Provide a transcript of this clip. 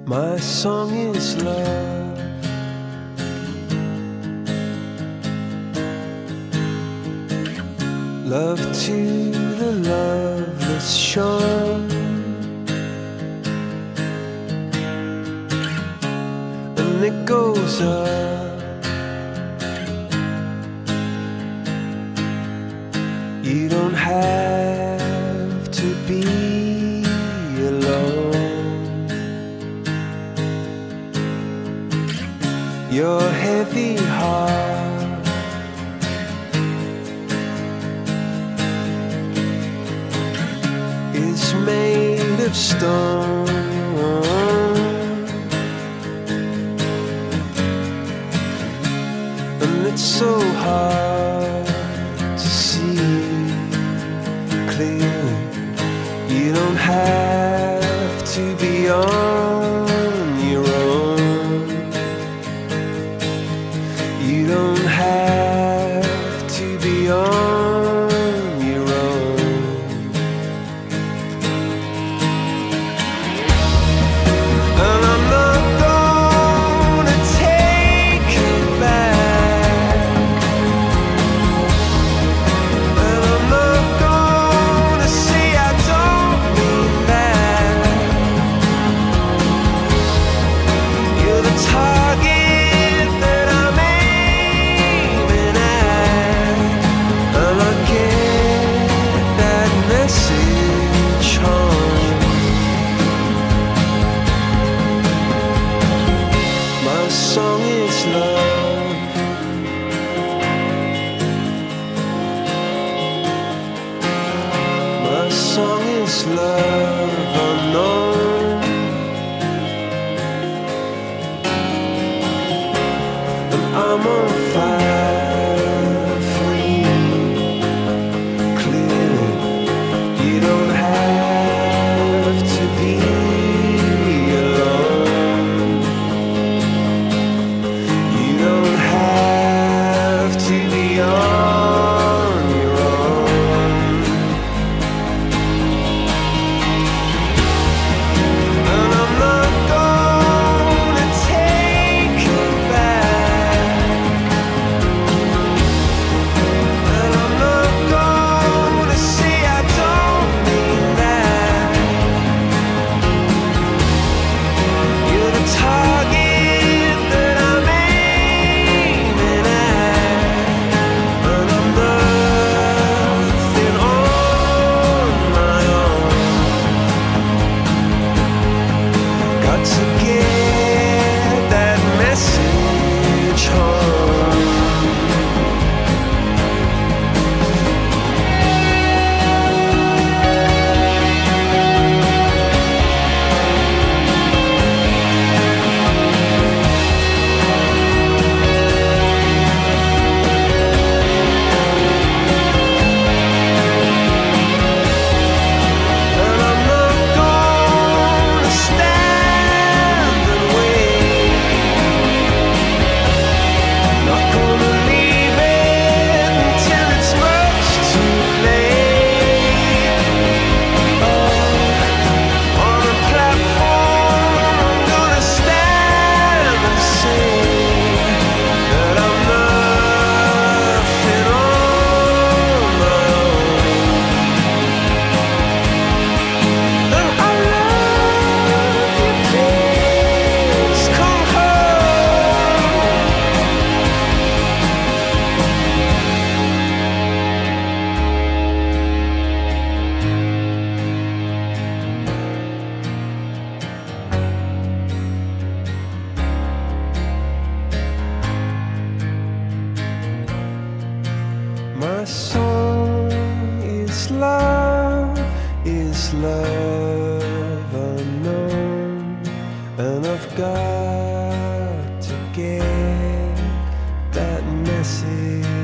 My song is love. Love to the loveless shore, and it goes up. You don't have to be alone. Your heavy heart is made of stone, and it's so hard to see clearly. You don't have to be on your own. You don't have to be on your own. And I'm not gonna take it back, and I'm not gonna say I don't mean that. You're the target that I'm aiming at, and I get that message home. My song is love. My song is love unknown, and I'm on fire for you. Clearly, you don't have to be alone. You don't have to be on your own. And I'm not gonna take it back, and I'm not gonna say I don't mean that. You're the target that I'm aiming at, and I'm nothing on my own. Got to get that message home. And I'm not gonna stand and wait. Not gonna leave it until it's much too late. Oh, on a platform, I'm gonna stand and say that I'm nothing on my own. And I love you, please come home. My song is love unknown, and I've got to get that message